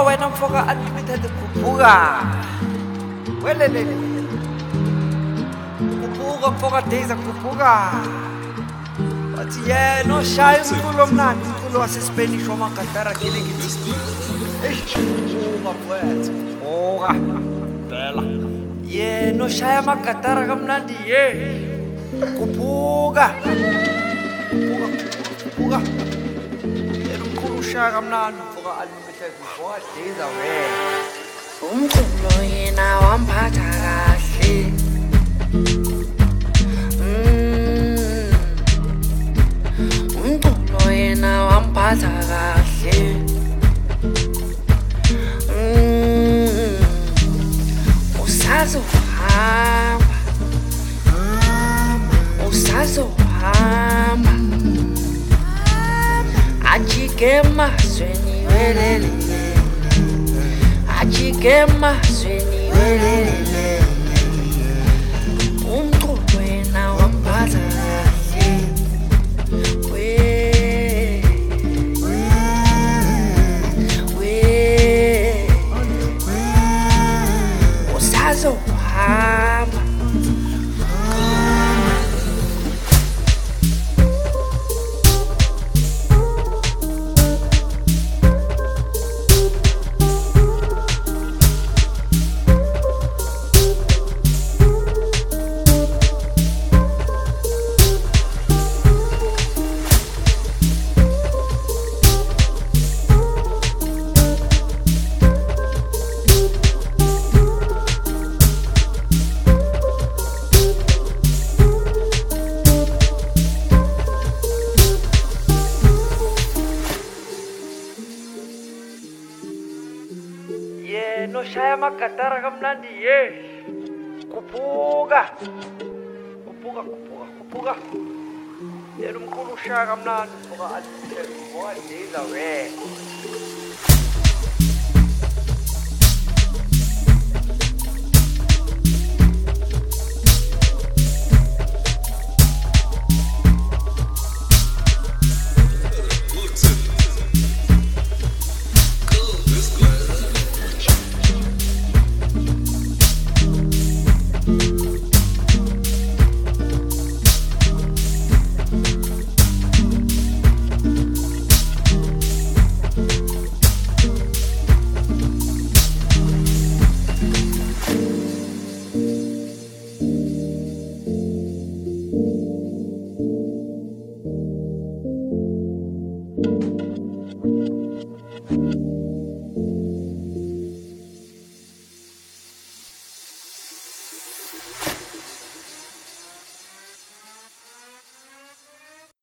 wena mfoka unlimited khuphuka welelele khuphuka mfoka days khuphuka wathi yena oshaya umculo omnandi umculo wasespanish wamagatara kile ngithi khuphuka mfowethu khuphuka phela yena oshaya amagatara kamnandi ye khuphuka khuphuka yena umculo ushaya kamnandi mfoka unlimited mfoka days away umculo yena wamphatha kahle umculo yena wamphatha kahle usazohamba ajike emazweni welele ajike emazweni welele umculo yena wamphatha kahle usazohamba yena oshaya amagatara kamnandi ye khuphuka khuphuka khuphuka khuphuka yena umculo ushaya kamnandi mfoka unlimited mfoka days away